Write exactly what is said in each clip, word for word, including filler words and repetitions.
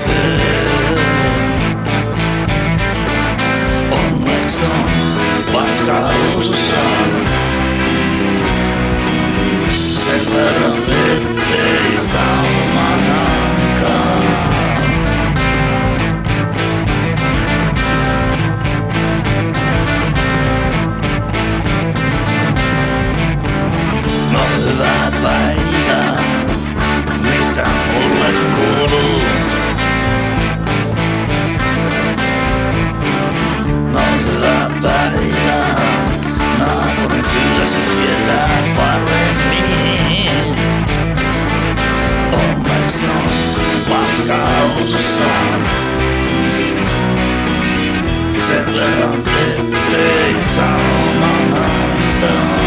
se. Onneksi on paska housussaan. Sen verran ettei saumahankaan. No hyvää päivää, mitä mulle kuuluu? No hyvää päivää, naapurin kyllä se tietää paremmin. Onneksi on paska housussaan. Sen verran ettei saumahankaan.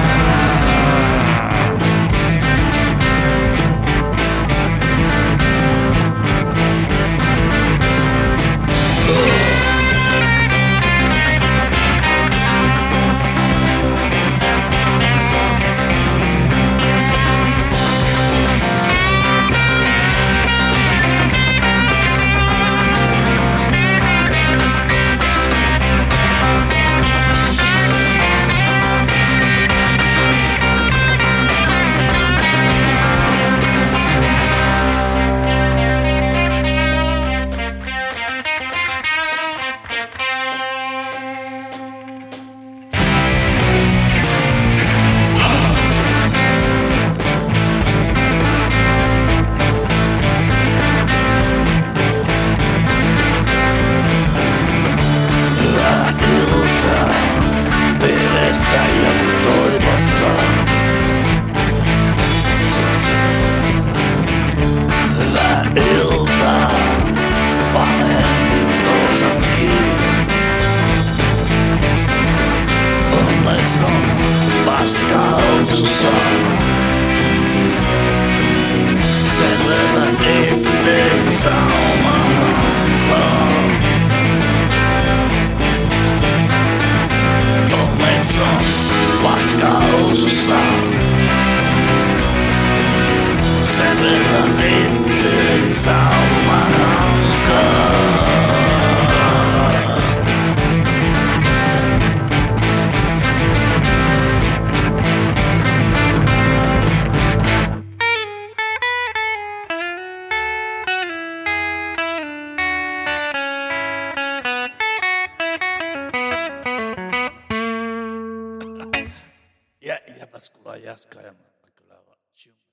Ja toivottaa. Hyvää iltaa, panen toisan kiinni. Onneksi on paska housussaan. Sen verran ettei saumahankaan. Onneksi on paska housussaan. Sen verran ettei saumahankaan. Ja, jäpäs kuulaa Jaska ja mä kyllä vaan.